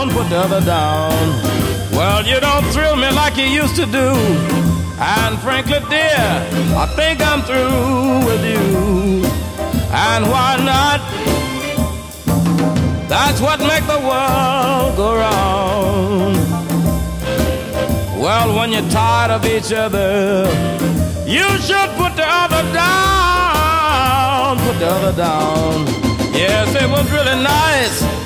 down, put the other down. Well, you don't thrill me like you used to do. And frankly, dear, I think I'm through with you. And why not? That's what makes the world go round. Well, when you're tired of each other, you should put the other down, put the other down. Yes, it was really nice